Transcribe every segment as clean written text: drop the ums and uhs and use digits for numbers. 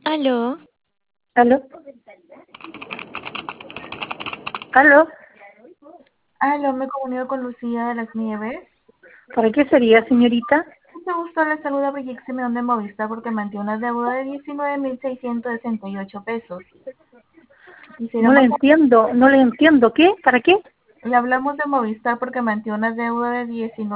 Aló, ¿Aló? ¿Aló? Aló, me comunico con Lucía de las Nieves. ¿Para qué sería, señorita? Mucho gusto, le saluda Brigitte Simeón de Movistar porque mantiene una deuda de 19.668 pesos. No le Quisiéramos, entiendo, no le entiendo. ¿Qué? ¿Para qué? le hablamos de Movistar porque mantiene una deuda de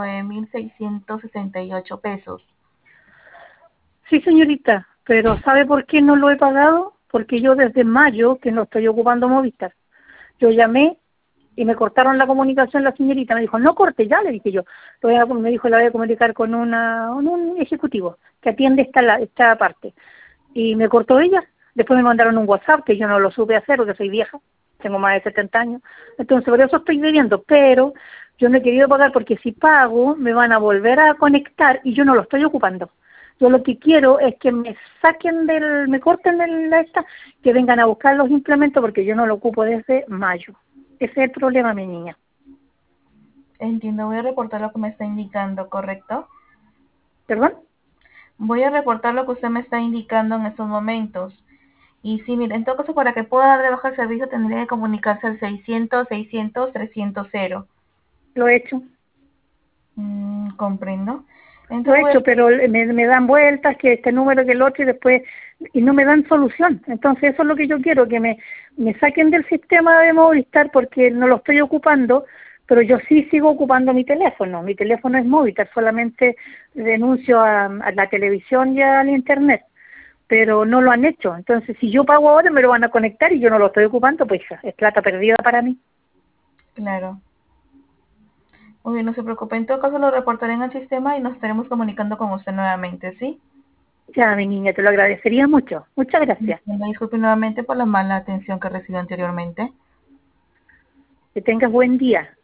19.668 pesos. Sí, señorita, pero ¿sabe por qué no lo he pagado? Porque yo desde mayo que no estoy ocupando Movistar. Yo llamé y me cortaron la comunicación la señorita. Me dijo, no corte ya, le dije yo. Me dijo, la voy a comunicar con con un ejecutivo que atiende esta parte. Y me cortó ella. Después me mandaron un WhatsApp que yo no lo supe hacer porque soy vieja, tengo más de 70 años. Entonces, por eso estoy debiendo, pero yo no he querido pagar porque si pago me van a volver a conectar y yo no lo estoy ocupando. Yo lo que quiero es que me saquen me corten que vengan a buscar los implementos porque yo no lo ocupo desde mayo. Ese es el problema, mi niña. Entiendo, voy a reportar lo que me está indicando, ¿correcto? ¿Perdón? Voy a reportar lo que usted me está indicando en estos momentos. Y sí, mire, en todo caso, para que pueda dar de baja el servicio, tendría que comunicarse al 600-600-300. Lo he hecho. Comprendo. Lo he Entonces, hecho, pero me dan vueltas, que este número, que el otro, y no me dan solución. Entonces, eso es lo que yo quiero, que me saquen del sistema de Movistar, porque no lo estoy ocupando, pero yo sí sigo ocupando mi teléfono. Mi teléfono es Movistar, solamente denuncio a la televisión y al internet, pero no lo han hecho. Entonces, si yo pago ahora, me lo van a conectar y yo no lo estoy ocupando, pues es plata perdida para mí. claro. Muy bien, no se preocupe. En todo caso, lo reportaré en el sistema y nos estaremos comunicando con usted nuevamente, ¿sí? Ya, mi niña, te lo agradecería mucho. Muchas gracias. Disculpe nuevamente por la mala atención que recibió anteriormente. Que tengas buen día.